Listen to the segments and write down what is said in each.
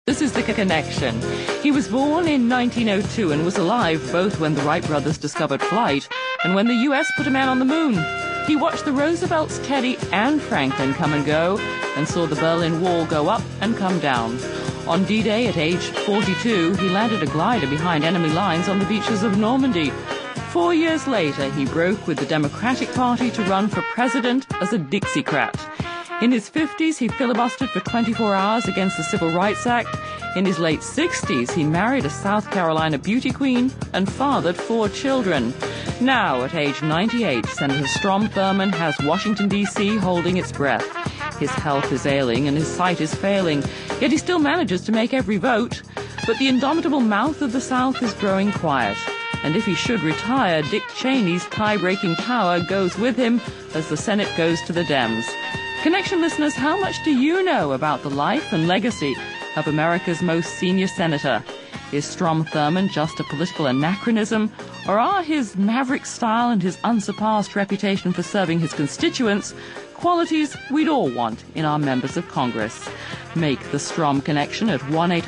This is The Connection. He was born in 1902 and was alive both when the Wright brothers discovered flight and when the U.S. put a man on the moon. He watched the Roosevelts, Teddy, and Franklin come and go and saw the Berlin Wall go up and come down. On D-Day, at age 42, he landed a glider behind enemy lines on the beaches of Normandy. 4 years later, he broke with the Democratic Party to run for president as a Dixiecrat. In his 50s, he filibustered for 24 hours against the Civil Rights Act. In his late 60s, he married a South Carolina beauty queen and fathered 4 children. Now, at age 98, Senator Strom Thurmond has Washington, D.C. holding its breath. His health is ailing and his sight is failing, yet he still manages to make every vote. But the indomitable mouth of the South is growing quiet. And if he should retire, Dick Cheney's tie-breaking power goes with him as the Senate goes to the Dems. Connection listeners, how much do you know about the life and legacy of America's most senior senator? Is Strom Thurmond just a political anachronism, or are his maverick style and his unsurpassed reputation for serving his constituents qualities we'd all want in our members of Congress? Make the Strom Connection at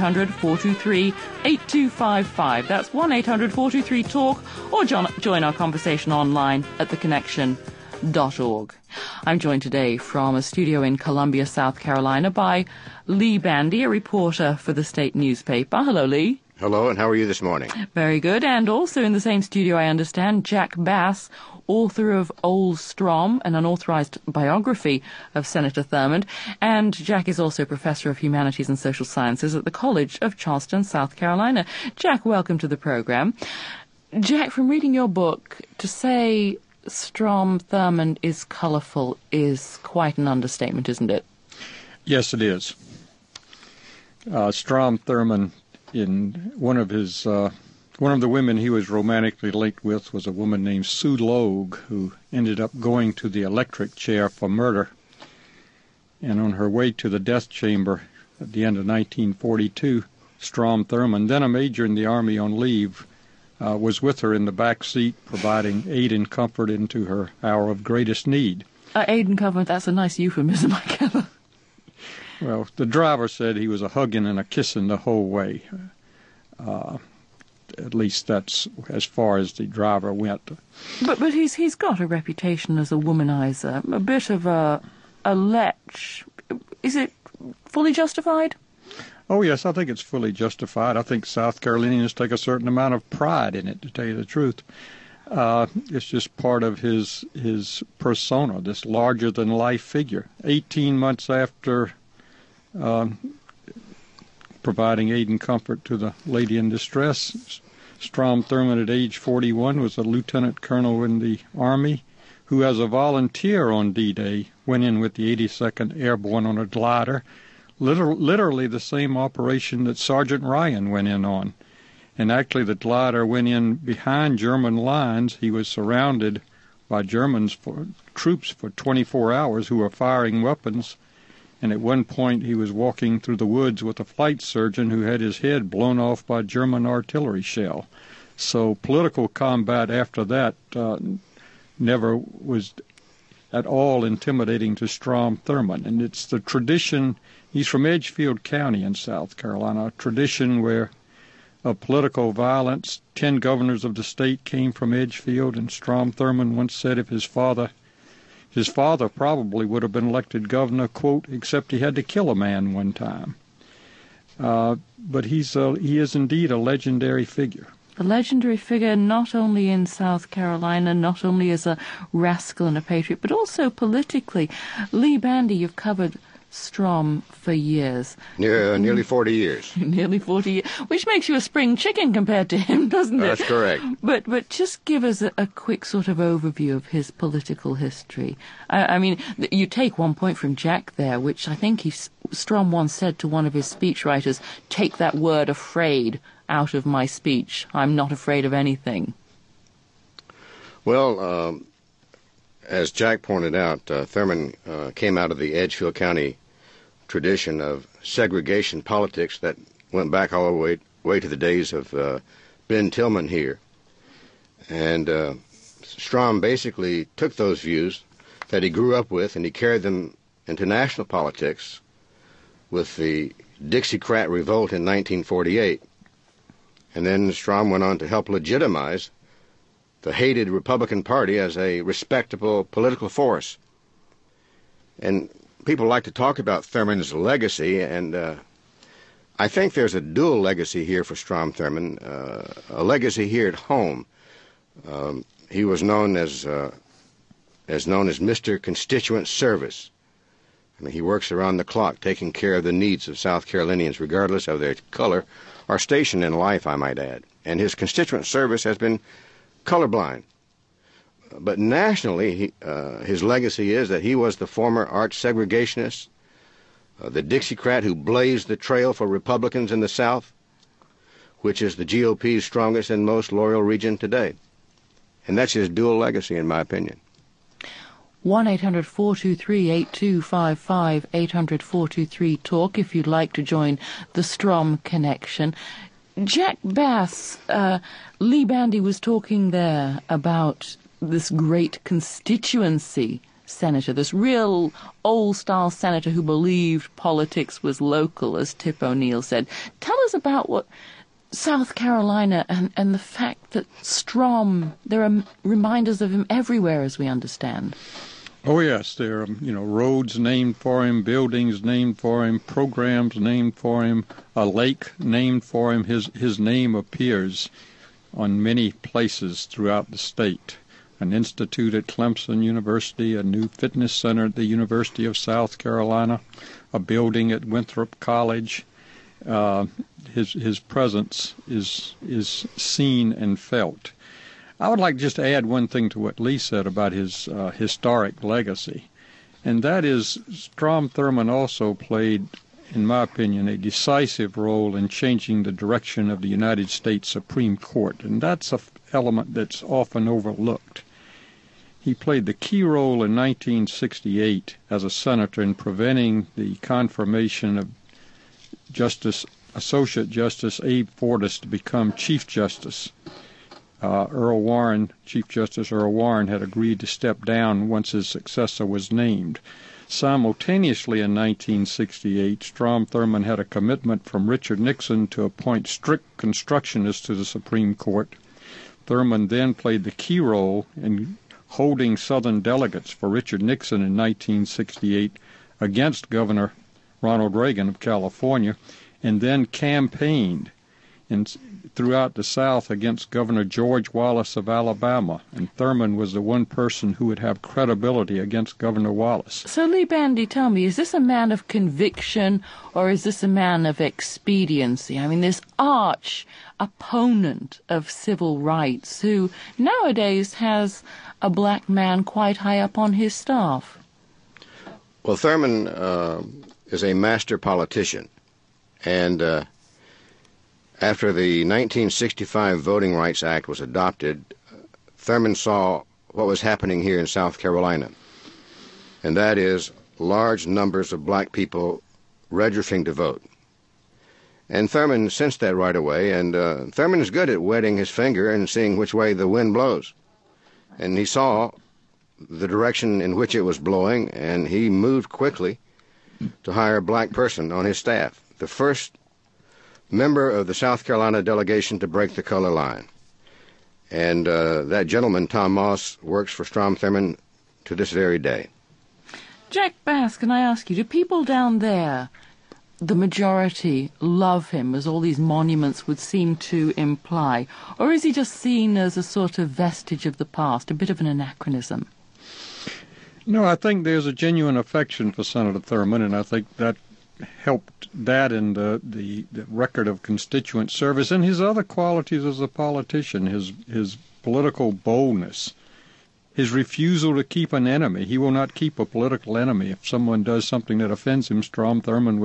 1-800-423-8255. That's 1-800-423-TALK, or join our conversation online at theconnection.org. I'm joined today from a studio in Columbia, South Carolina by Lee Bandy, a reporter for the state newspaper. Hello, Lee. Hello, and how are you this morning? Very good. And also in the same studio, I understand, Jack Bass, author of Old Strom, an unauthorized biography of Senator Thurmond. And Jack is also professor of humanities and social sciences at the College of Charleston, South Carolina. Jack, welcome to the program. Jack, from reading your book, to say Strom Thurmond is colorful is quite an understatement, isn't it? Yes, it is. Strom Thurmond, in one of the women he was romantically linked with was a woman named Sue Logue, who ended up going to the electric chair for murder. And on her way to the death chamber at the end of 1942, Strom Thurmond, then a major in the Army on leave, was with her in the back seat, providing aid and comfort into her hour of greatest need. Aid and comfort, that's a nice euphemism, I gather. Well, the driver said he was a hugging and a kissing the whole way. At least that's as far as the driver went. But he's got a reputation as a womanizer, a bit of a lech. Is it fully justified? Oh, yes, I think it's fully justified. I think South Carolinians take a certain amount of pride in it, to tell you the truth. It's just part of his persona, this larger-than-life figure. 18 months after providing aid and comfort to the lady in distress, Strom Thurmond, at age 41, was a lieutenant colonel in the Army who, as a volunteer on D-Day, went in with the 82nd Airborne on a glider, literally the same operation that Sergeant Ryan went in on. And actually the glider went in behind German lines. He was surrounded by troops for 24 hours who were firing weapons. And at one point he was walking through the woods with a flight surgeon who had his head blown off by German artillery shell. So political combat after that never was at all intimidating to Strom Thurmond. And it's the tradition. He's from Edgefield County in South Carolina, a tradition where of political violence. 10 governors of the state came from Edgefield, and Strom Thurmond once said if his father probably would have been elected governor, quote, except he had to kill a man one time. But he is indeed a legendary figure. A legendary figure not only in South Carolina, not only as a rascal and a patriot, but also politically. Lee Bandy, you've covered Strom for years. Nearly 40 years. Nearly 40 years, which makes you a spring chicken compared to him, doesn't it? That's correct. But just give us a quick sort of overview of his political history. I mean, you take one point from Jack there, which I think Strom once said to one of his speechwriters, take that word afraid out of my speech. I'm not afraid of anything. Well, as Jack pointed out, Thurmond came out of the Edgefield County tradition of segregation politics that went back all the way to the days of Ben Tillman here. And Strom basically took those views that he grew up with and he carried them into national politics with the Dixiecrat revolt in 1948. And then Strom went on to help legitimize the hated Republican Party as a respectable political force. And people like to talk about Thurman's legacy, and I think there's a dual legacy here for Strom Thurmond, a legacy here at home. He was known as Mr. Constituent Service. I mean, he works around the clock taking care of the needs of South Carolinians, regardless of their color or station in life, I might add. And his constituent service has been colorblind. But nationally, his legacy is that he was the former arch segregationist, the Dixiecrat who blazed the trail for Republicans in the South, which is the GOP's strongest and most loyal region today. And that's his dual legacy, in my opinion. 1-800-423-8255, 800-423-TALK, if you'd like to join the Strom Connection. Jack Bass, Lee Bandy was talking there about this great constituency senator, this real old-style senator who believed politics was local, as Tip O'Neill said. Tell us about what South Carolina and the fact that Strom, there are reminders of him everywhere, as we understand. Oh, yes, there are, roads named for him, buildings named for him, programs named for him, a lake named for him. His name appears on many places throughout the state. An institute at Clemson University, a new fitness center at the University of South Carolina, a building at Winthrop College. His presence is seen and felt. I would like just to add one thing to what Lee said about his historic legacy, and that is Strom Thurmond also played, in my opinion, a decisive role in changing the direction of the United States Supreme Court, and that's an element that's often overlooked. He played the key role in 1968 as a senator in preventing the confirmation of Associate Justice Abe Fortas to become Chief Justice. Chief Justice Earl Warren had agreed to step down once his successor was named. Simultaneously in 1968, Strom Thurmond had a commitment from Richard Nixon to appoint strict constructionists to the Supreme Court. Thurmond then played the key role in holding Southern delegates for Richard Nixon in 1968 against Governor Ronald Reagan of California, and then campaigned throughout the South against Governor George Wallace of Alabama, and Thurmond was the one person who would have credibility against Governor Wallace. So, Lee Bandy, tell me, is this a man of conviction or is this a man of expediency? I mean, this arch opponent of civil rights who nowadays has a black man quite high up on his staff. Well, Thurmond is a master politician, and after the 1965 Voting Rights Act was adopted, Thurmond saw what was happening here in South Carolina, and that is large numbers of black people registering to vote. And Thurmond sensed that right away, and Thurmond is good at wetting his finger and seeing which way the wind blows. And he saw the direction in which it was blowing, and he moved quickly to hire a black person on his staff, the first member of the South Carolina delegation to break the color line. And that gentleman, Tom Moss, works for Strom Thurmond to this very day. Jack Bass, can I ask you, do people down there, the majority, love him, as all these monuments would seem to imply? Or is he just seen as a sort of vestige of the past, a bit of an anachronism? No, I think there's a genuine affection for Senator Thurmond, and I think that helped that in the record of constituent service and his other qualities as a politician, his political boldness, his refusal to keep an enemy. He will not keep a political enemy. If someone does something that offends him, Strom Thurmond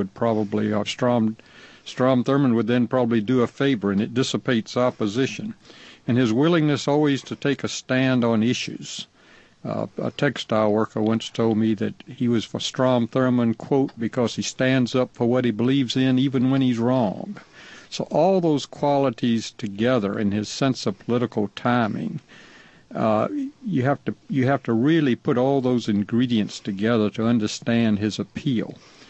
would then probably do a favor, and it dissipates opposition. And his willingness always to take a stand on issues. A textile worker once told me that he was for Strom Thurmond, quote, because he stands up for what he believes in even when he's wrong. So all those qualities together and his sense of political timing, you have to really put all those ingredients together to understand his appeal.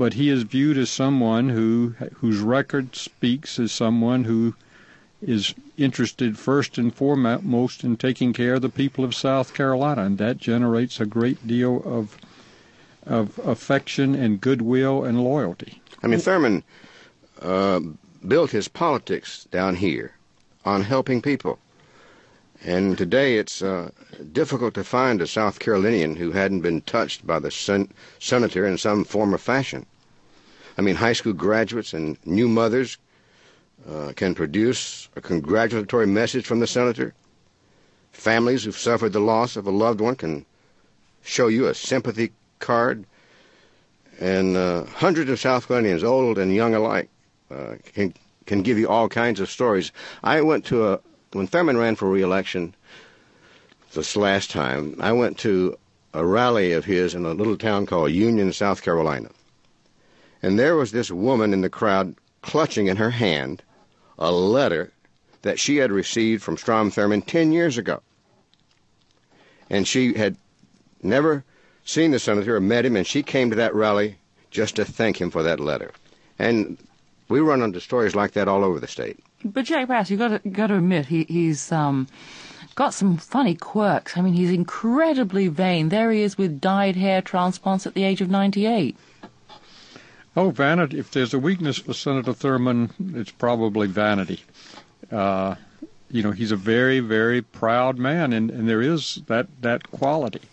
but he is viewed as someone whose record speaks as someone who is interested first and foremost in taking care of the people of South Carolina, and that generates a great deal of affection and goodwill and loyalty. I mean, Thurman built his politics down here on helping people. And today it's difficult to find a South Carolinian who hadn't been touched by the senator in some form or fashion. I mean, high school graduates and new mothers can produce a congratulatory message from the senator. Families who've suffered the loss of a loved one can show you a sympathy card. And hundreds of South Carolinians, old and young alike, can give you all kinds of stories. I went to when Thurman ran for re-election this last time, I went to a rally of his in a little town called Union, South Carolina. And there was this woman in the crowd clutching in her hand a letter that she had received from Strom Thurmond 10 years ago. And she had never seen the senator or met him, and she came to that rally just to thank him for that letter. And we run into stories like that all over the state. But Jack Bass, you've got to admit, he's got some funny quirks. I mean, he's incredibly vain. There he is with dyed hair transplants at the age of 98. Oh, vanity. If there's a weakness for Senator Thurman, it's probably vanity. He's a very, very proud man, and there is that quality.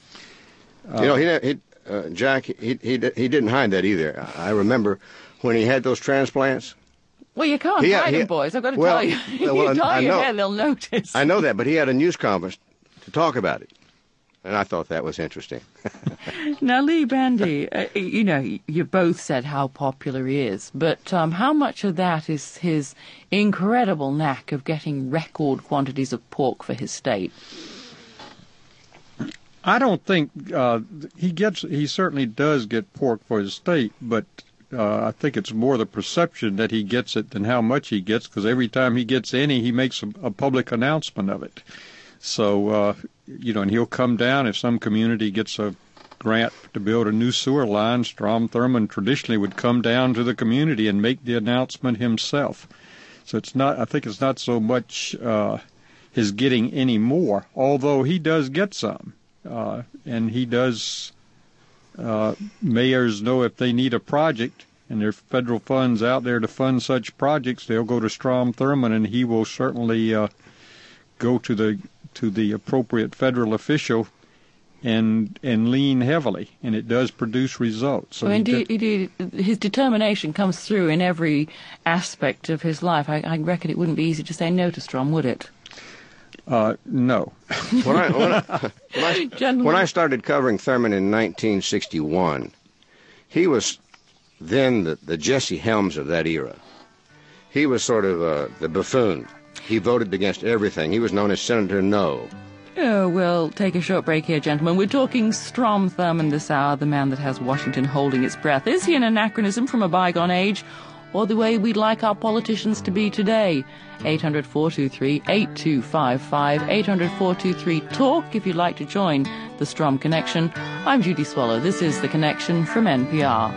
Jack, he didn't hide that either. I remember when he had those transplants. Well, you can't hide them, boys. I've got to tell you. If you dye your hair, they'll notice. I know that, but he had a news conference to talk about it. And I thought that was interesting. Now, Lee Bandy, you both said how popular he is, but how much of that is his incredible knack of getting record quantities of pork for his state? I don't think he certainly does get pork for his state, but I think it's more the perception that he gets it than how much he gets, because every time he gets any, he makes a public announcement of it. So, and he'll come down if some community gets a grant to build a new sewer line. Strom Thurmond traditionally would come down to the community and make the announcement himself. So I think it's not so much his getting any more, although he does get some. And he does, mayors know if they need a project and there's federal funds out there to fund such projects, they'll go to Strom Thurmond, and he will certainly go to the appropriate federal official and lean heavily, and it does produce results. So indeed, his determination comes through in every aspect of his life. I reckon it wouldn't be easy to say no to Strom, would it? No. When I started covering Thurman in 1961, he was then the Jesse Helms of that era. He was sort of the buffoon. He voted against everything. He was known as Senator No. Oh, we'll take a short break here, gentlemen. We're talking Strom Thurmond this hour, the man that has Washington holding its breath. Is he an anachronism from a bygone age, or the way we'd like our politicians to be today? 800-423-8255, 800-423-TALK if you'd like to join the Strom Connection. I'm Judy Swallow. This is The Connection from NPR.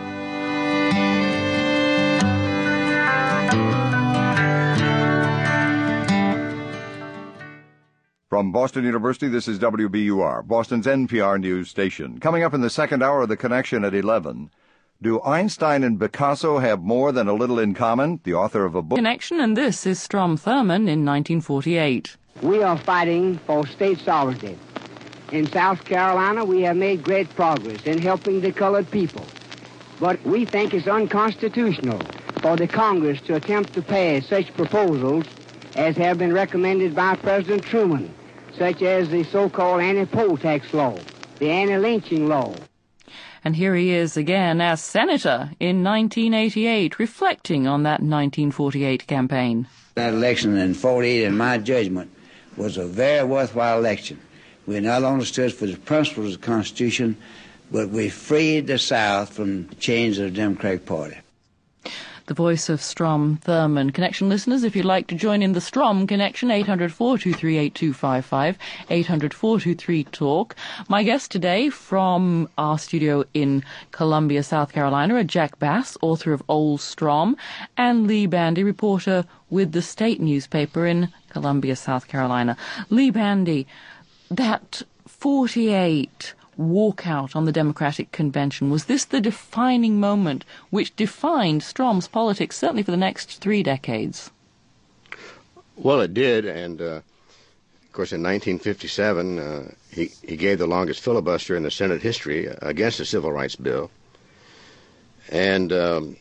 From Boston University, this is WBUR, Boston's NPR news station. Coming up in the second hour of The Connection at 11, do Einstein and Picasso have more than a little in common? The author of a book... Connection, and this is Strom Thurmond in 1948. We are fighting for state sovereignty. In South Carolina, we have made great progress in helping the colored people. But we think it's unconstitutional for the Congress to attempt to pass such proposals as have been recommended by President Truman, such as the so-called anti-poll tax law, the anti-lynching law. And here he is again as senator in 1988, reflecting on that 1948 campaign. That election in 48, in my judgment, was a very worthwhile election. We not only stood for the principles of the Constitution, but we freed the South from the chains of the Democratic Party. the voice of Strom Thurmond. Connection listeners, if you'd like to join in the Strom Connection, 800-423-8255, 800-423-TALK. My guest today from our studio in Columbia, South Carolina, are Jack Bass, author of Old Strom, and Lee Bandy, reporter with the State newspaper in Columbia, South Carolina. Lee Bandy, that 48 walkout on the Democratic Convention, was this the defining moment which defined Strom's politics, certainly for the next 3 decades? Well, it did, and of course in 1957 he gave the longest filibuster in the Senate history against the Civil Rights Bill. And in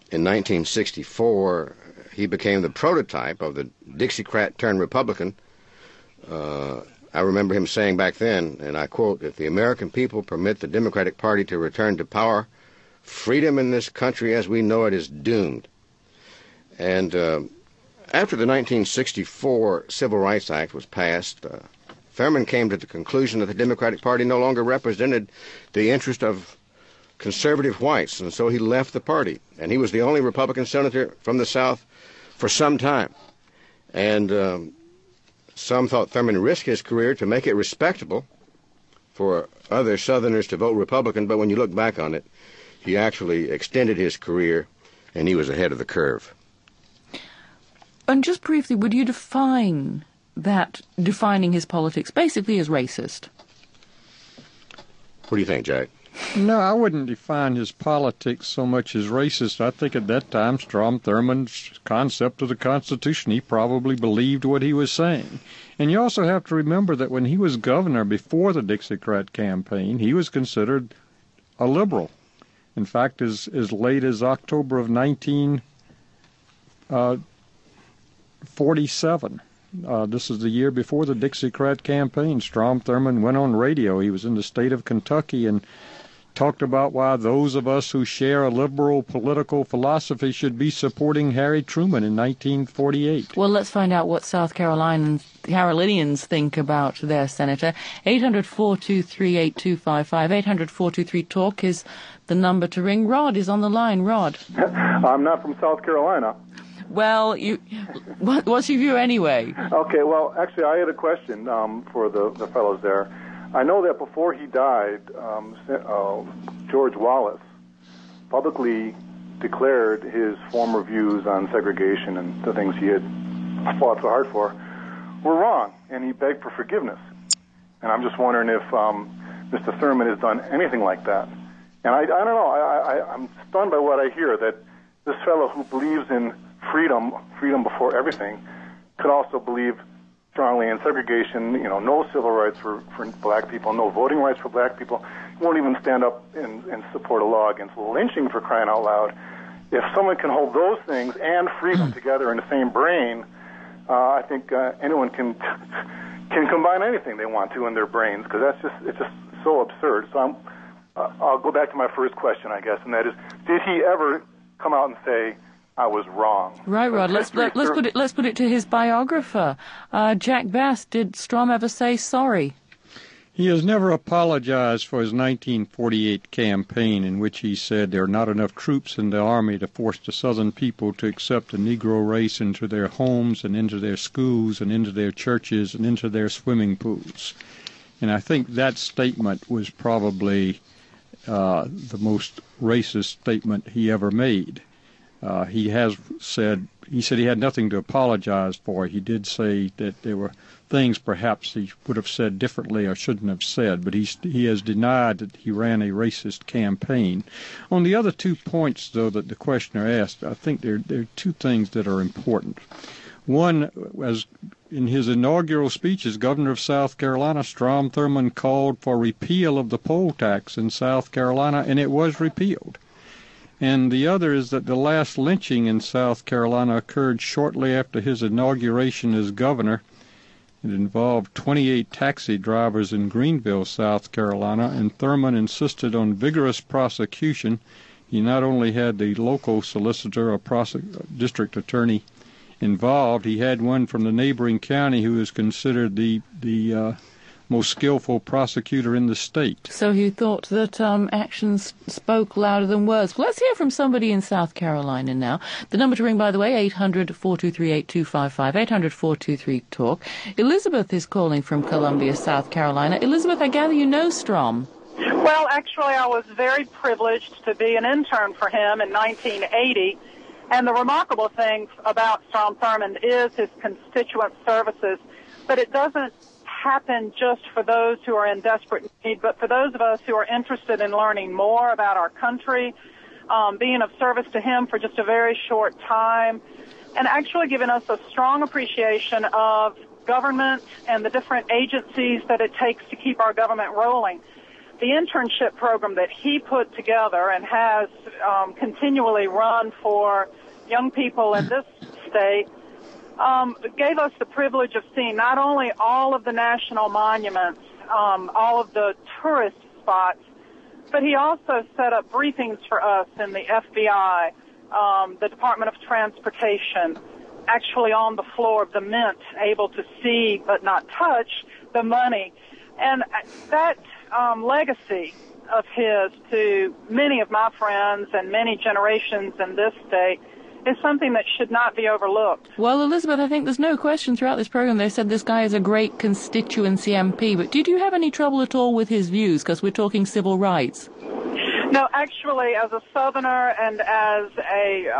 1964 he became the prototype of the Dixiecrat turned Republican. I remember him saying back then, and I quote, "If the American people permit the Democratic Party to return to power, freedom in this country as we know it is doomed." And after the 1964 Civil Rights Act was passed, Thurmond came to the conclusion that the Democratic Party no longer represented the interest of conservative whites, and so he left the party. And he was the only Republican senator from the South for some time. And some thought Thurmond risked his career to make it respectable for other Southerners to vote Republican, but when you look back on it, he actually extended his career, and he was ahead of the curve. And just briefly, would you define that, defining his politics basically as racist? What do you think, Jack? No, I wouldn't define his politics so much as racist. I think at that time, Strom Thurmond's concept of the Constitution, he probably believed what he was saying. And you also have to remember that when he was governor before the Dixiecrat campaign, he was considered a liberal. In fact, as late as October of 1947, this is the year before the Dixiecrat campaign, Strom Thurmond went on radio. He was in the state of Kentucky and talked about why those of us who share a liberal political philosophy should be supporting Harry Truman in 1948. Well, let's find out what South Carolinians think about their senator. 800-423-8255, 800-423-TALK is the number to ring. Rod is on the line. Rod. I'm not from South Carolina. Well, what's your view anyway? Okay, well, actually, I had a question for the fellows there. I know that before he died, George Wallace publicly declared his former views on segregation and the things he had fought so hard for were wrong, and he begged for forgiveness. And I'm just wondering if Mr. Thurmond has done anything like that. And I don't know, I'm stunned by what I hear, that this fellow who believes in freedom before everything, could also believe strongly in segregation, no civil rights for black people, no voting rights for black people. He won't even stand up and support a law against lynching, for crying out loud. If someone can hold those things and freedom together in the same brain, I think anyone can combine anything they want to in their brains, because it's just so absurd. So I'll go back to my first question, I guess, and that is, did he ever come out and say, I was wrong? Right, Rod. Let's put it to his biographer, Jack Bass. Did Strom ever say sorry? He has never apologized for his 1948 campaign, in which he said there are not enough troops in the Army to force the Southern people to accept the Negro race into their homes and into their schools and into their churches and into their swimming pools. And I think that statement was probably the most racist statement he ever made. He said he had nothing to apologize for. He did say that there were things perhaps he would have said differently or shouldn't have said, but he has denied that he ran a racist campaign. On the other 2 points, though, that the questioner asked, I think there are 2 things that are important. One, as in his inaugural speech as governor of South Carolina, Strom Thurmond called for repeal of the poll tax in South Carolina, and it was repealed. And the other is that the last lynching in South Carolina occurred shortly after his inauguration as governor. It involved 28 taxi drivers in Greenville, South Carolina, and Thurmond insisted on vigorous prosecution. He not only had the local solicitor or district attorney involved, he had one from the neighboring county who is considered the most skillful prosecutor in the state. So he thought that actions spoke louder than words. Well, let's hear from somebody in South Carolina now. The number to ring, by the way, 800-423-8255, 800-423-TALK. Elizabeth is calling from Columbia, South Carolina. Elizabeth, I gather you know Strom. Well, actually, I was very privileged to be an intern for him in 1980. And the remarkable thing about Strom Thurmond is his constituent services. But it doesn't happen just for those who are in desperate need, but for those of us who are interested in learning more about our country, being of service to him for just a very short time, and actually giving us a strong appreciation of government and the different agencies that it takes to keep our government rolling. The internship program that he put together and has continually run for young people in this state gave us the privilege of seeing not only all of the national monuments, all of the tourist spots, but he also set up briefings for us in the FBI, the Department of Transportation, actually on the floor of the Mint, able to see but not touch the money. And that legacy of his to many of my friends and many generations in this state is something that should not be overlooked. Well, Elizabeth, I think there's no question throughout this program they said this guy is a great constituency MP, but did you have any trouble at all with his views, because we're talking civil rights? No, actually, as a Southerner and as a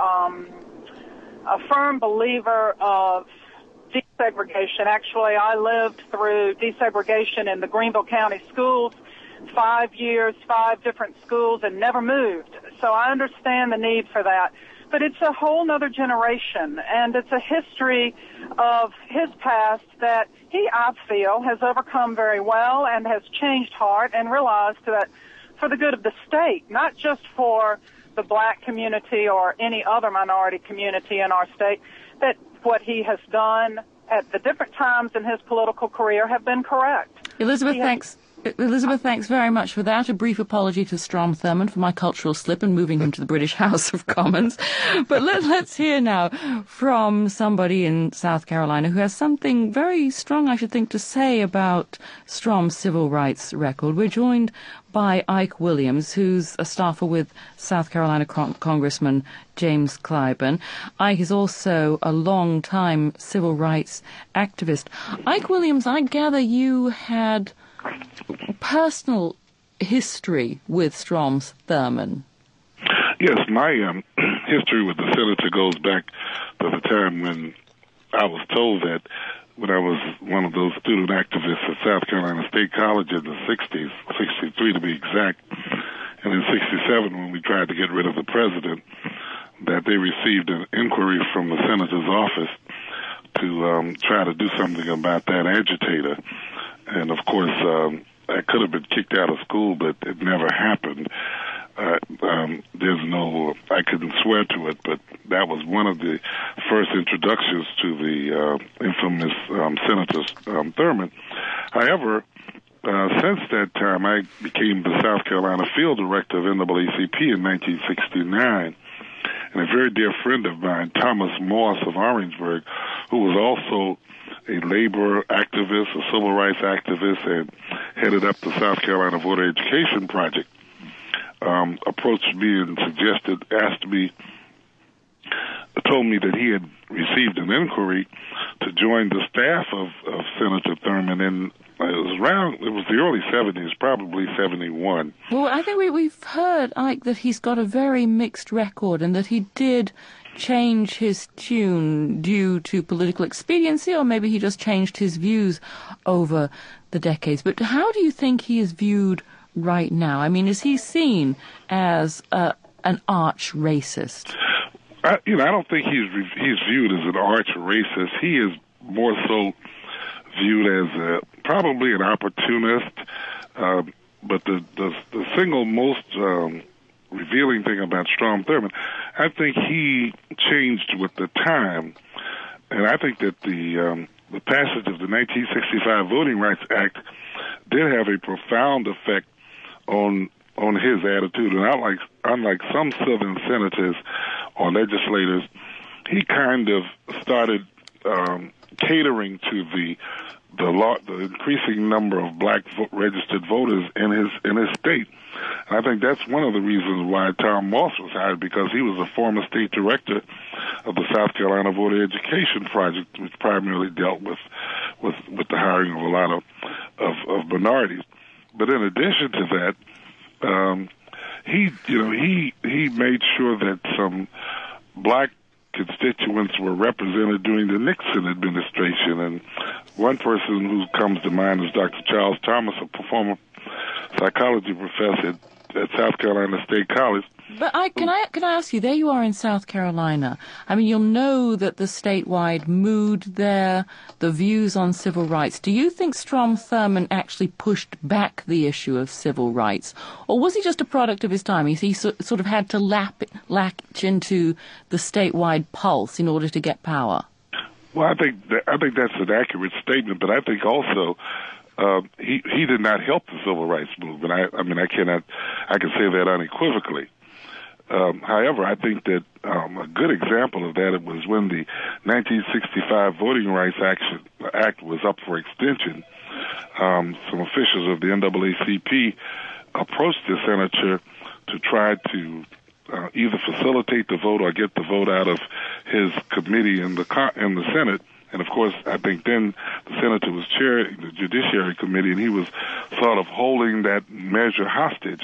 firm believer of desegregation, actually, I lived through desegregation in the Greenville County schools, 5 years, 5 different schools, and never moved. So I understand the need for that. But it's a whole other generation, and it's a history of his past that he, I feel, has overcome very well and has changed heart and realized that for the good of the state, not just for the black community or any other minority community in our state, that what he has done at the different times in his political career have been correct. Elizabeth, thanks very much for that. A brief apology to Strom Thurmond for my cultural slip and moving him to the British House of Commons. But let's hear now from somebody in South Carolina who has something very strong, I should think, to say about Strom's civil rights record. We're joined by Ike Williams, who's a staffer with South Carolina Congressman James Clyburn. Ike is also a long-time civil rights activist. Ike Williams, I gather you had personal history with Strom Thurmond. Yes, my history with the senator goes back to the time when I was told that when I was one of those student activists at South Carolina State College in the 60s, 63 to be exact, and in 67 when we tried to get rid of the president, that they received an inquiry from the senator's office to try to do something about that agitator. And, of course, I could have been kicked out of school, but it never happened. I couldn't swear to it, but that was one of the first introductions to the infamous Senator Thurmond. However, since that time, I became the South Carolina field director of NAACP in 1969. And a very dear friend of mine, Thomas Moss of Orangeburg, who was also a labor activist, a civil rights activist, and headed up the South Carolina Voter Education Project, approached me and told me that he had received an inquiry to join the staff of Senator Thurmond, and it was the early 70s, probably 71. Well, I think we've heard, Ike, that he's got a very mixed record and that he did change his tune due to political expediency, or maybe he just changed his views over the decades. But how do you think he is viewed right now? I mean, is he seen as an arch racist? I don't think he's viewed as an arch racist. He is more so viewed as probably an opportunist. But the single most revealing thing about Strom Thurmond, I think he changed with the time, and I think that the passage of the 1965 Voting Rights Act did have a profound effect on his attitude. And unlike some Southern senators or legislators, he kind of started catering to the the increasing number of black registered voters in his state. And I think that's one of the reasons why Tom Moss was hired, because he was a former state director of the South Carolina Voter Education Project, which primarily dealt with the hiring of a lot of minorities. But in addition to that, he made sure that some black constituents were represented during the Nixon administration. And one person who comes to mind is Dr. Charles Thomas, a former psychology professor at South Carolina State College. But can I ask you, there you are in South Carolina. I mean, you'll know that the statewide mood there, the views on civil rights. Do you think Strom Thurmond actually pushed back the issue of civil rights? Or was he just a product of his time? He sort of had to latch into the statewide pulse in order to get power? Well, I think that's an accurate statement, but I think also he did not help the civil rights movement. I can say that unequivocally. However, I think that a good example of that it was when the 1965 Voting Rights Act was up for extension. Some officials of the NAACP approached the senator to try to either facilitate the vote or get the vote out of his committee in the Senate. And of course, I think then the senator was chairing the Judiciary Committee, and he was sort of holding that measure hostage.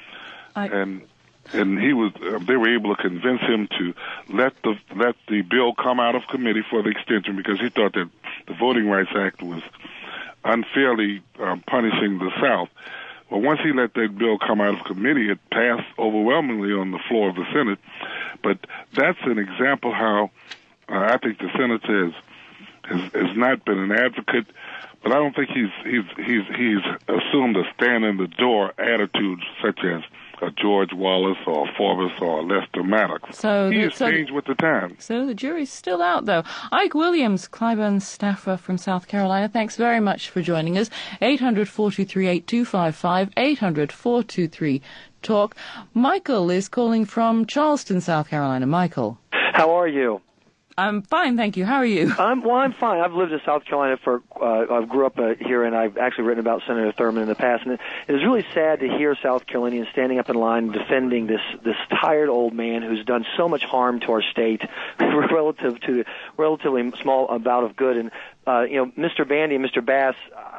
And he was. They were able to convince him to let the bill come out of committee for the extension, because he thought that the Voting Rights Act was unfairly punishing the South. Well, once he let that bill come out of committee, it passed overwhelmingly on the floor of the Senate. But that's an example how I think the senator has not been an advocate, but I don't think he's assumed a stand in the door attitude such as George Wallace or Forbes or Lester Maddox. He has changed with the times. So the jury's still out, though. Ike Williams, Clyburn staffer from South Carolina, thanks very much for joining us. 800-423-8255, 800-423-TALK. Michael is calling from Charleston, South Carolina. Michael. How are you? I'm fine, thank you. How are you? I'm fine. I've lived in South Carolina I grew up here, and I've actually written about Senator Thurmond in the past. And it was really sad to hear South Carolinians standing up in line defending this tired old man who's done so much harm to our state relative to relatively small amount of good. And Mr. Bandy and Mr. Bass,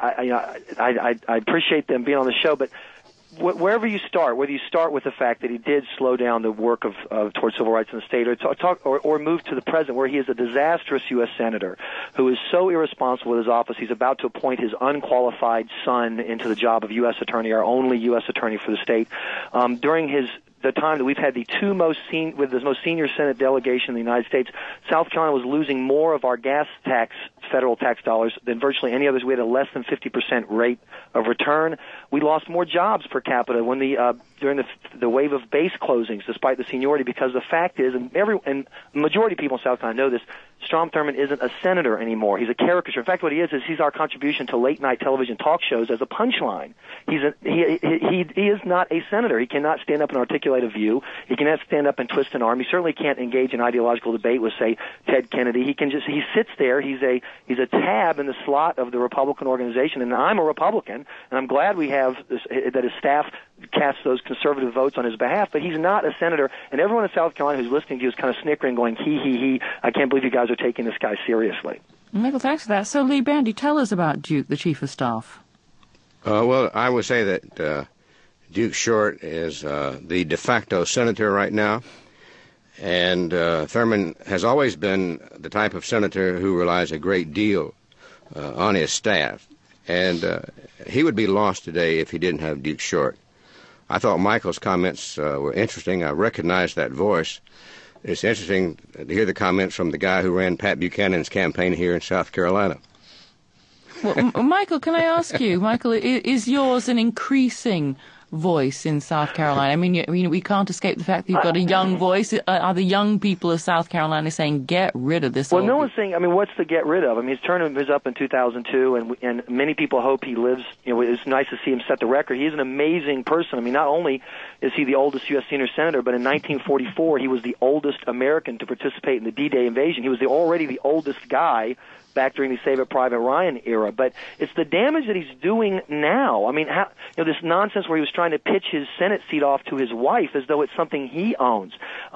I appreciate them being on the show, but wherever you start, whether you start with the fact that he did slow down the work of towards civil rights in the state, or move to the present, where he is a disastrous U.S. senator who is so irresponsible with his office, he's about to appoint his unqualified son into the job of U.S. attorney, our only U.S. attorney for the state. During the time that we've had the most senior Senate delegation in the United States, South Carolina was losing more of our gas tax, federal tax dollars, than virtually any others. We had a less than 50% rate of return. We lost more jobs per capita when during the wave of base closings, despite the seniority, because the fact is, and the majority of people in South Carolina know this, Strom Thurmond isn't a senator anymore. He's a caricature. In fact, what he is he's our contribution to late-night television talk shows as a punchline. He is not a senator. He cannot stand up and articulate a view. He cannot stand up and twist an arm. He certainly can't engage in ideological debate with, say, Ted Kennedy. He sits there. He's a tab in the slot of the Republican organization, and I'm a Republican, and I'm glad we have that his staff casts those conservative votes on his behalf, but he's not a senator, and everyone in South Carolina who's listening to you is kind of snickering, going, he, I can't believe you guys are taking this guy seriously. Michael, thanks for that. So, Lee Bandy, tell us about Duke, the Chief of Staff. Well, I would say that Duke Short is the de facto senator right now, and Thurmond has always been the type of senator who relies a great deal on his staff, and he would be lost today if he didn't have Duke Short. I thought Michael's comments were interesting. I recognized that voice. It's interesting to hear the comments from the guy who ran Pat Buchanan's campaign here in South Carolina. Well, Michael, can I ask you, Michael, is yours an increasing voice in South Carolina? I mean, we can't escape the fact that you've got a young voice. Are the young people of South Carolina saying, get rid of this? Well, no one's saying, what's the get rid of? His term is up in 2002, and many people hope he lives. It's nice to see him set the record. He's an amazing person. Not only is he the oldest U.S. senior senator, but in 1944, he was the oldest American to participate in the D-Day invasion. He was already the oldest guy back during the Save It Private Ryan era. But it's the damage that he's doing now. I mean, this nonsense where he was trying to pitch his Senate seat off to his wife as though it's something he owns.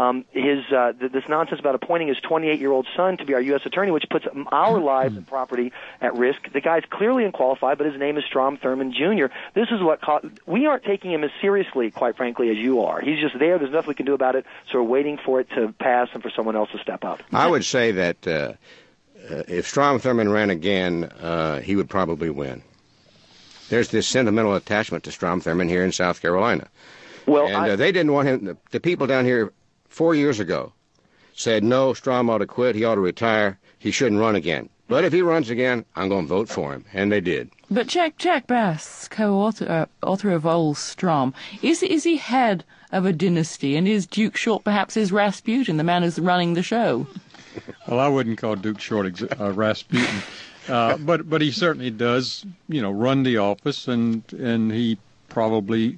This nonsense about appointing his 28-year-old son to be our U.S. attorney, which puts our lives and property at risk. The guy's clearly unqualified, but his name is Strom Thurmond Jr. This is what we aren't taking him as seriously, quite frankly, as you are. He's just there. There's nothing we can do about it, so we're waiting for it to pass and for someone else to step up. I would say that if Strom Thurmond ran again, he would probably win. There's this sentimental attachment to Strom Thurmond here in South Carolina. Well, and they didn't want him. The people down here 4 years ago said, no, Strom ought to quit. He ought to retire. He shouldn't run again. But if he runs again, I'm going to vote for him. And they did. But Jack Bass, co-author of Old Strom, is he head of a dynasty? And is Duke Short perhaps his Rasputin, the man who's running the show? Well, I wouldn't call Duke Short Rasputin. But he certainly does, run the office, and he probably,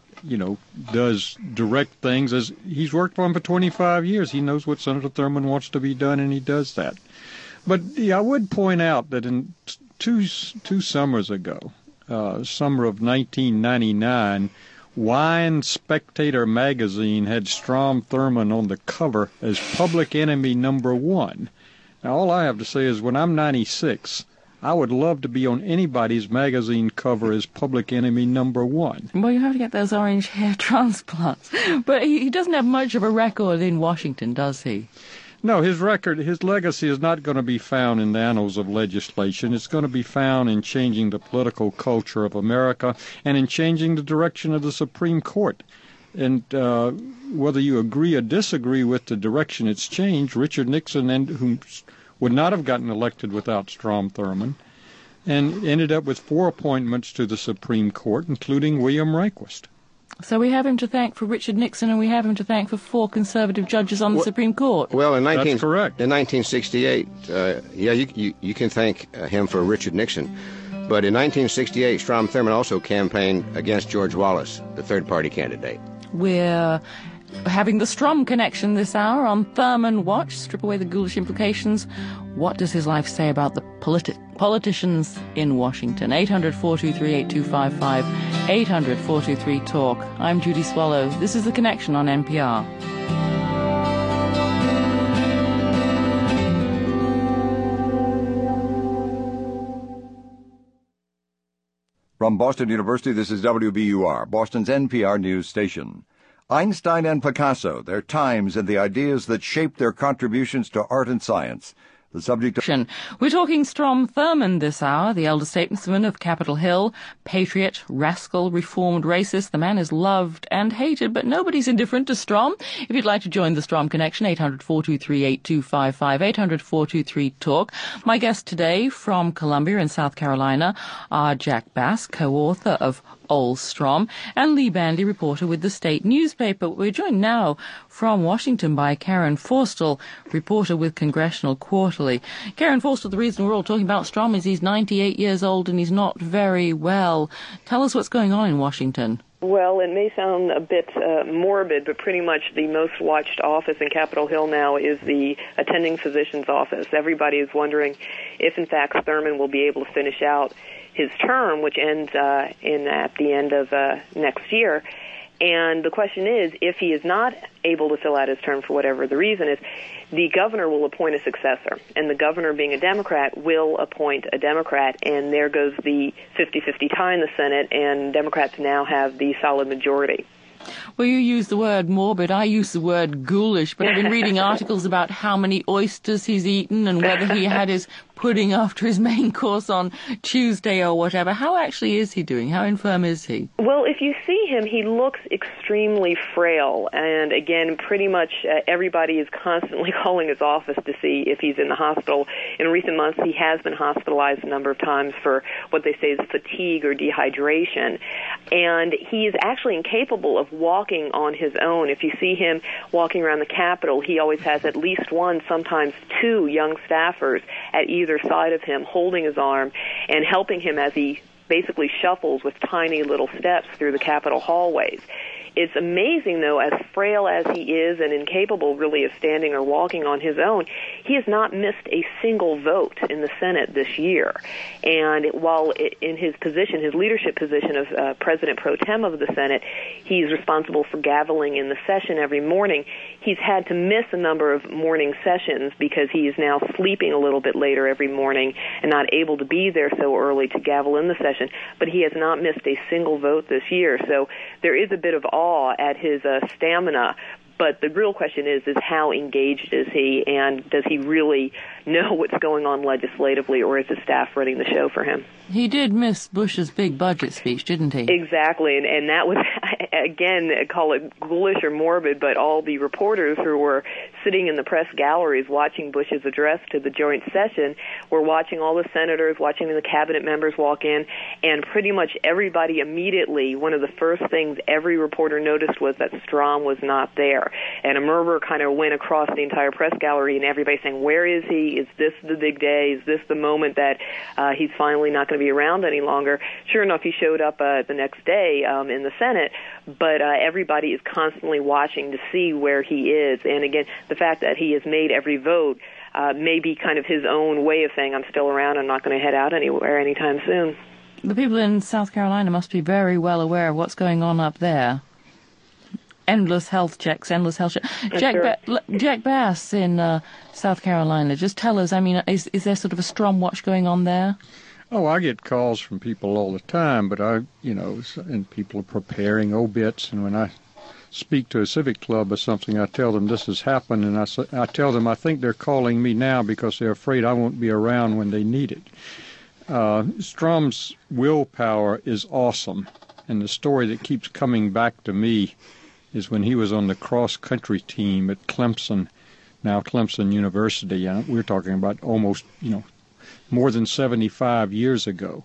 does direct things as he's worked for him for 25 years. He knows what Senator Thurmond wants to be done, and he does that. But I would point out that in two summers ago, summer of 1999, Wine Spectator magazine had Strom Thurmond on the cover as public enemy number 1. Now, all I have to say is when I'm 96, I would love to be on anybody's magazine cover as public enemy number 1. Well, you have to get those orange hair transplants. But he doesn't have much of a record in Washington, does he? No, his legacy is not going to be found in the annals of legislation. It's going to be found in changing the political culture of America and in changing the direction of the Supreme Court. And whether you agree or disagree with the direction it's changed, Richard Nixon, who would not have gotten elected without Strom Thurmond, and ended up with 4 appointments to the Supreme Court, including William Rehnquist. So we have him to thank for Richard Nixon, and we have him to thank for 4 conservative judges on the Supreme Court. Well, That's correct. In 1968, you can thank him for Richard Nixon. But in 1968, Strom Thurmond also campaigned against George Wallace, the third-party candidate. We're having the Strom connection this hour on Thurmond Watch. Strip away the ghoulish implications. What does his life say about the politicians in Washington? 800-423-8255, 800-423-TALK. I'm Judy Swallow. This is The Connection on NPR. From Boston University, this is WBUR, Boston's NPR news station. Einstein and Picasso, their times and the ideas that shaped their contributions to art and science. The subject of... We're talking Strom Thurmond this hour, the elder statesman of Capitol Hill, patriot, rascal, reformed racist. The man is loved and hated, but nobody's indifferent to Strom. If you'd like to join the Strom Connection, 800-423-8255, 800-423-TALK. My guests today from Columbia in South Carolina are Jack Bass, co-author of Old Strom, and Lee Bandy, reporter with the state newspaper. We're joined now from Washington by Karen Forstall, reporter with Congressional Quarterly. Karen Forstall, the reason we're all talking about Strom is he's 98 years old and he's not very well. Tell us what's going on in Washington. Well, it may sound a bit morbid, but pretty much the most watched office in Capitol Hill now is the attending physician's office. Everybody is wondering if, in fact, Thurmond will be able to finish out his term, which ends at the end of next year. And the question is, if he is not able to fill out his term for whatever the reason is, the governor will appoint a successor. And the governor, being a Democrat, will appoint a Democrat. And there goes the 50-50 tie in the Senate, and Democrats now have the solid majority. Well, you use the word morbid. I use the word ghoulish, but I've been reading articles about how many oysters he's eaten and whether he had his pudding after his main course on Tuesday or whatever. How actually is he doing? How infirm is he? Well, if you see him, he looks extremely frail. And again, pretty much everybody is constantly calling his office to see if he's in the hospital. In recent months, he has been hospitalized a number of times for what they say is fatigue or dehydration. And he is actually incapable of walking on his own. If you see him walking around the Capitol, he always has at least one, sometimes two young staffers at either side of him holding his arm and helping him as he basically shuffles with tiny little steps through the Capitol hallways. It's amazing, though, as frail as he is and incapable really of standing or walking on his own, he has not missed a single vote in the Senate this year. And while in his position, his leadership position of President pro tem of the Senate, he's responsible for gaveling in the session every morning, he's had to miss a number of morning sessions because he is now sleeping a little bit later every morning and not able to be there so early to gavel in the session. But he has not missed a single vote this year. So there is a bit of awe at his stamina. But the real question is how engaged is he, and does he really know what's going on legislatively, or is his staff running the show for him? He did miss Bush's big budget speech, didn't he? Exactly, and that was, again, call it ghoulish or morbid, but all the reporters who were sitting in the press galleries watching Bush's address to the joint session were watching all the senators, watching the cabinet members walk in, and pretty much everybody immediately, one of the first things every reporter noticed was that Strom was not there. And a murmur kind of went across the entire press gallery, and everybody saying, where is he? Is this the big day? Is this the moment that he's finally not going to be around any longer? Sure enough, he showed up the next day in the Senate, but everybody is constantly watching to see where he is. And again, the fact that he has made every vote may be kind of his own way of saying, I'm still around, I'm not going to head out anywhere anytime soon. The people in South Carolina must be very well aware of what's going on up there. Endless health checks. Jack Bass in South Carolina, just tell us, I mean, is there sort of a Strom watch going on there? Oh, I get calls from people all the time, but and people are preparing obits, and when I speak to a civic club or something, I tell them this has happened, and I tell them I think they're calling me now because they're afraid I won't be around when they need it. Strom's willpower is awesome, and the story that keeps coming back to me is when he was on the cross-country team at Clemson, now Clemson University. And we're talking about almost, more than 75 years ago.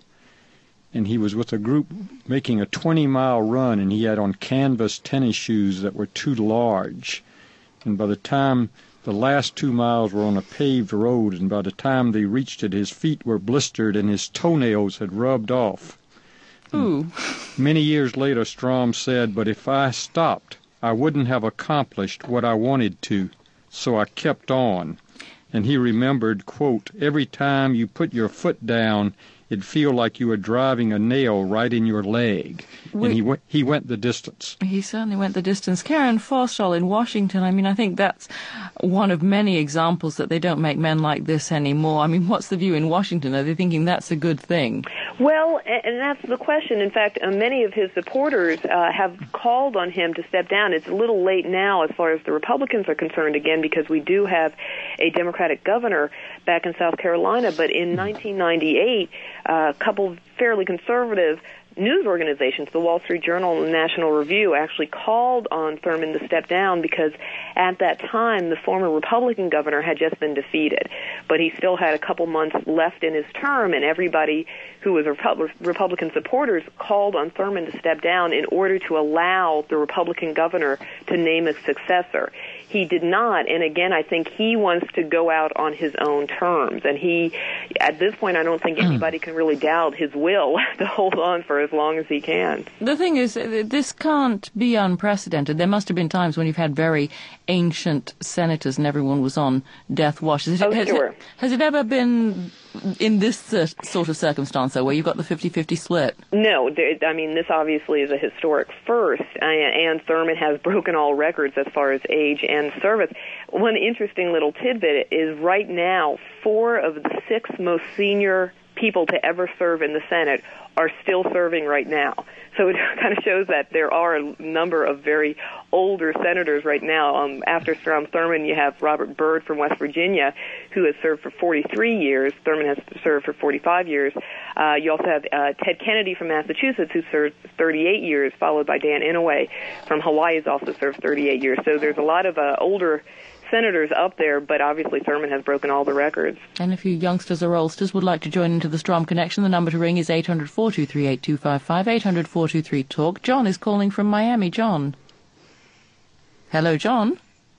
And he was with a group making a 20-mile run, and he had on canvas tennis shoes that were too large. And by the time the last 2 miles were on a paved road, and by the time they reached it, his feet were blistered and his toenails had rubbed off. Ooh. Many years later, Strom said, but if I stopped, I wouldn't have accomplished what I wanted to, so I kept on. And he remembered, quote, every time you put your foot down, it'd feel like you were driving a nail right in your leg. And he went the distance. He certainly went the distance. Karen Forstall in Washington, I mean, I think that's one of many examples that they don't make men like this anymore. I mean, what's the view in Washington? Are they thinking that's a good thing? Well, and that's the question. In fact, many of his supporters have called on him to step down. It's a little late now as far as the Republicans are concerned, again, because we do have a Democratic governor back in South Carolina. But in 1998, a couple of fairly conservative news organizations, the Wall Street Journal and the National Review, actually called on Thurmond to step down because at that time the former Republican governor had just been defeated. But he still had a couple months left in his term, and everybody who was Republican supporters called on Thurmond to step down in order to allow the Republican governor to name a successor. He did not, and again, I think he wants to go out on his own terms. And he, at this point, I don't think anybody can really doubt his will to hold on for as long as he can. The thing is, this can't be unprecedented. There must have been times when you've had very ancient senators and everyone was on death watch. Has it ever been in this sort of circumstance, though, where you've got the 50-50 split? No. I mean, this obviously is a historic first, and Thurmond has broken all records as far as age and service. One interesting little tidbit is right now, 4 of the 6 most senior people to ever serve in the Senate are still serving right now. So it kind of shows that there are a number of very older senators right now. After Strom Thurmond, you have Robert Byrd from West Virginia, who has served for 43 years. Thurmond has served for 45 years. You also have Ted Kennedy from Massachusetts, who served 38 years, followed by Dan Inouye from Hawaii, who's also served 38 years. So there's a lot of older senators up there, but obviously Thurmond has broken all the records. And if you youngsters or oldsters would like to join into the Strom Connection, the number to ring is 800-423-8255, 800-423-TALK. John is calling from Miami. John. Hello, John.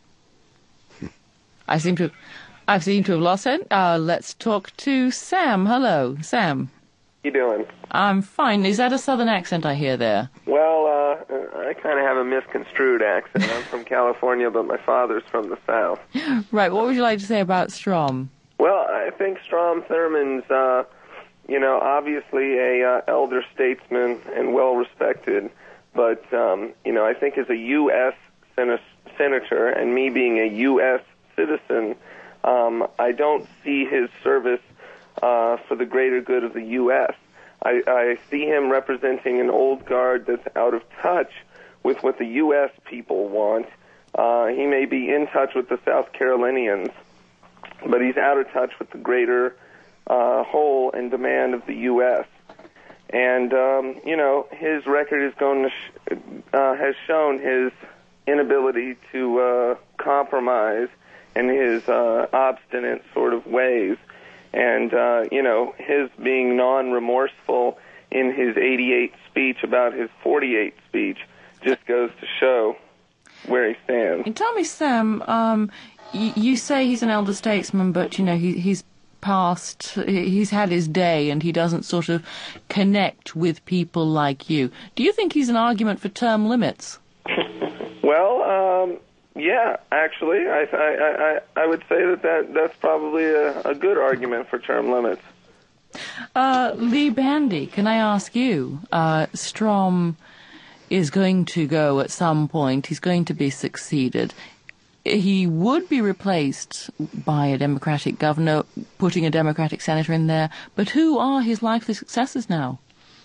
I seem to have lost him. Let's talk to Sam. Hello, Sam. you doing? I'm fine. Is that a southern accent I hear there? Well, I kind of have a misconstrued accent. I'm from California, but my father's from the South. Right. What would you like to say about Strom? Well, I think Strom Thurmond's, obviously a elder statesman and well-respected, but, I think as a U.S. senator and me being a U.S. citizen, I don't see his service for the greater good of the U.S. I see him representing an old guard that's out of touch with what the U.S. people want. He may be in touch with the South Carolinians, but he's out of touch with the greater whole and demand of the U.S. And, his record is has shown his inability to compromise and his obstinate sort of ways. And, his being non-remorseful in his 88 speech about his 48 speech just goes to show where he stands. And tell me, Sam, you say he's an elder statesman, but, he's past, he's had his day and he doesn't sort of connect with people like you. Do you think he's an argument for term limits? Well, yeah, actually, I would say that's probably a good argument for term limits. Lee Bandy, can I ask you? Strom is going to go at some point. He's going to be succeeded. He would be replaced by a Democratic governor, putting a Democratic senator in there. But who are his likely successors now?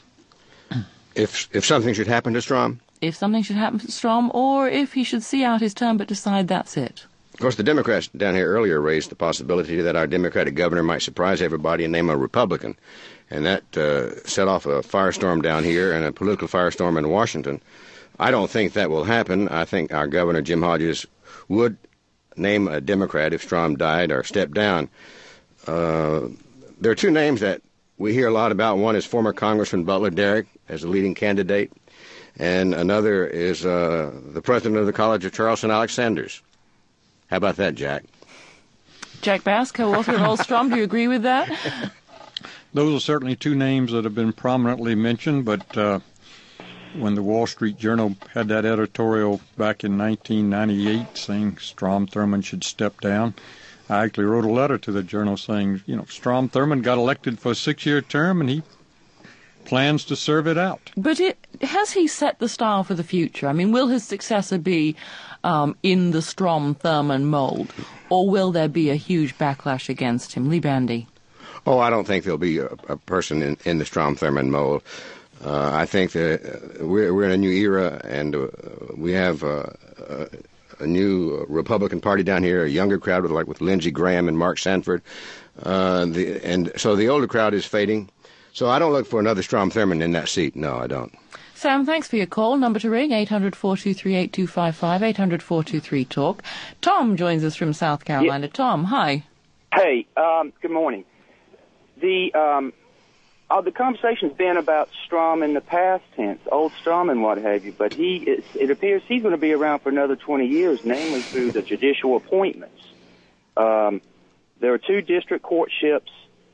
If something should happen to Strom? If something should happen to Strom, or if he should see out his term but decide that's it. Of course, the Democrats down here earlier raised the possibility that our Democratic governor might surprise everybody and name a Republican. And that set off a firestorm down here and a political firestorm in Washington. I don't think that will happen. I think our governor, Jim Hodges, would name a Democrat if Strom died or stepped down. There are two names that we hear a lot about. One is former Congressman Butler Derrick as a leading candidate, and another is the president of the College of Charleston, Alex Sanders. How about that, Jack? Jack Bass, co-author of Old Strom, do you agree with that? Those are certainly two names that have been prominently mentioned, but when the Wall Street Journal had that editorial back in 1998 saying Strom Thurmond should step down, I actually wrote a letter to the Journal saying, Strom Thurmond got elected for a 6-year term and he plans to serve it out. But has he set the style for the future? I mean, will his successor be in the Strom Thurmond mold, or will there be a huge backlash against him? Lee Bandy. Oh, I don't think there'll be a person in the Strom Thurmond mold. I think that we're in a new era, and we have a new Republican Party down here, a younger crowd with Lindsey Graham and Mark Sanford, and so the older crowd is fading. So I don't look for another Strom Thurmond in that seat. No, I don't. Sam, thanks for your call. Number to ring, 800-423-8255, 800-423-TALK. Tom joins us from South Carolina. Yeah. Tom, hi. Hey, good morning. The conversation's been about Strom in the past tense, old Strom and what have you, but it appears he's going to be around for another 20 years, namely through the judicial appointments. There are 2 district courtships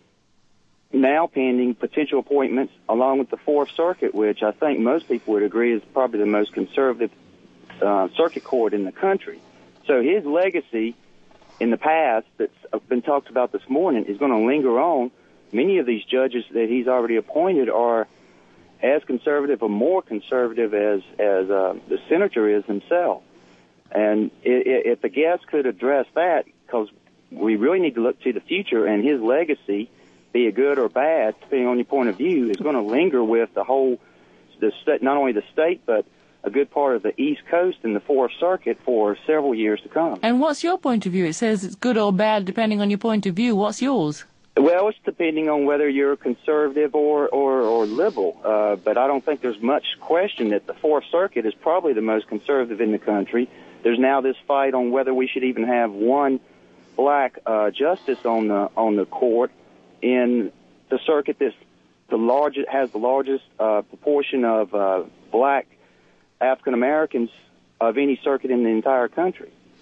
now pending potential appointments, along with the Fourth Circuit, which I think most people would agree is probably the most conservative circuit court in the country. So his legacy in the past that's been talked about this morning is going to linger on. Many of these judges that he's already appointed are as conservative or more conservative as the senator is himself. And if the guest could address that, because we really need to look to the future, and his legacy, be it good or bad, depending on your point of view, is going to linger with the state, not only the state, but a good part of the East Coast and the Fourth Circuit for several years to come. And what's your point of view? It says it's good or bad depending on your point of view. What's yours? Well, it's depending on whether you're conservative or liberal. But I don't think there's much question that the Fourth Circuit is probably the most conservative in the country. There's now this fight on whether we should even have one black justice on the court in the circuit that's has the largest proportion of black African Americans of any circuit in the entire country.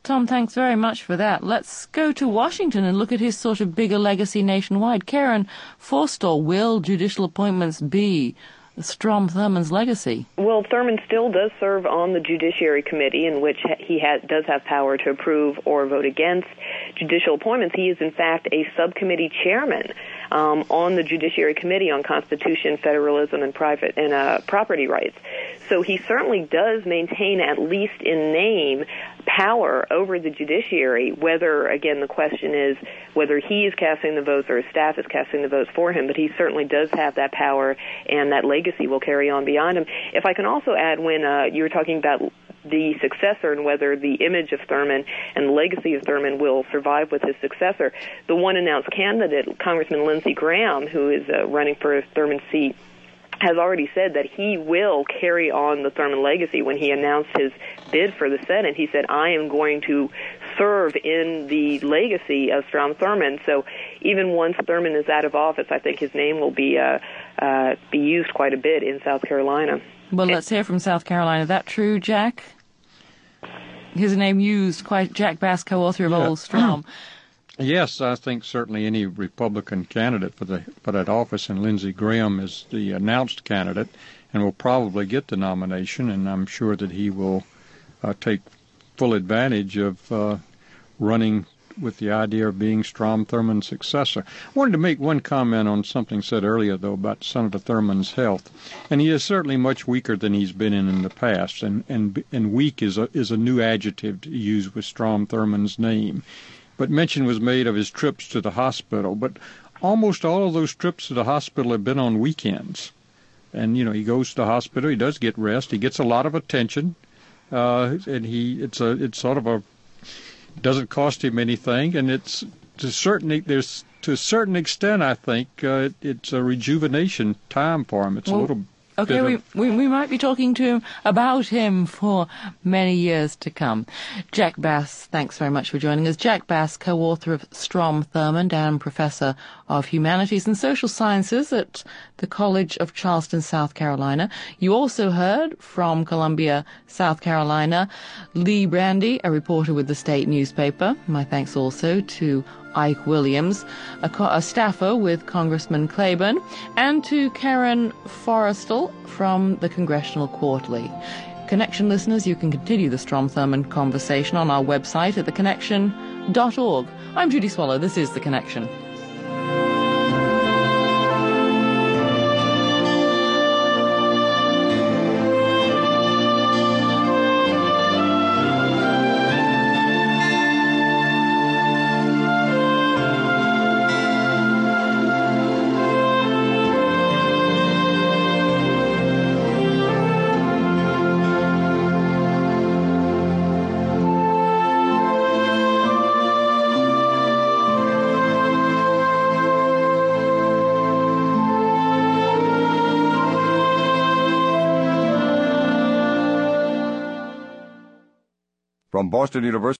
Tom, thanks very much for that. Let's go to Washington and look at his sort of bigger legacy nationwide. Karen Forstall, will judicial appointments be Strom Thurmond's legacy? Well, Thurmond still does serve on the Judiciary Committee, in which he does have power to approve or vote against judicial appointments. He is, in fact, a subcommittee chairman on the Judiciary Committee on Constitution, Federalism, and property rights. So he certainly does maintain, at least in name, power over the judiciary, whether, again, the question is whether he is casting the votes or his staff is casting the votes for him, but he certainly does have that power, and that legacy will carry on beyond him. If I can also add, when you were talking about the successor and whether the image of Thurmond and the legacy of Thurmond will survive with his successor, the one announced candidate, Congressman Lindsey Graham, who is running for Thurmond's seat, has already said that he will carry on the Thurmond legacy. When he announced his bid for the Senate, he said, I am going to serve in the legacy of Strom Thurmond. So even once Thurmond is out of office, I think his name will be used quite a bit in South Carolina. Well, let's hear from South Carolina. Is that true, Jack? His name used quite, Jack Bass, co-author of Old Strom. Yes, I think certainly any Republican candidate for that office, and Lindsey Graham is the announced candidate and will probably get the nomination, and I'm sure that he will take full advantage of running with the idea of being Strom Thurmond's successor. I wanted to make one comment on something said earlier, though, about Senator Thurmond's health. And he is certainly much weaker than he's been in the past, and weak is a new adjective to use with Strom Thurmond's name. But mention was made of his trips to the hospital, but almost all of those trips to the hospital have been on weekends. And, you know, he goes to the hospital, he does get rest, he gets a lot of attention, and it's sort of doesn't cost him anything, and it's to a certain extent, I think, it's a rejuvenation time for him. It's a little Okay, we might be talking to him about him for many years to come. Jack Bass, thanks very much for joining us. Jack Bass, co-author of Strom Thurmond and Professor of Humanities and Social Sciences at the College of Charleston, South Carolina. You also heard from Columbia, South Carolina, Lee Brandy, a reporter with the state newspaper. My thanks also to Ike Williams, a staffer with Congressman Claiborne, and to Karen Forstall from the Congressional Quarterly. Connection listeners, you can continue the Strom Thurmond conversation on our website at theconnection.org. I'm Judy Swallow. This is The Connection. From Boston University.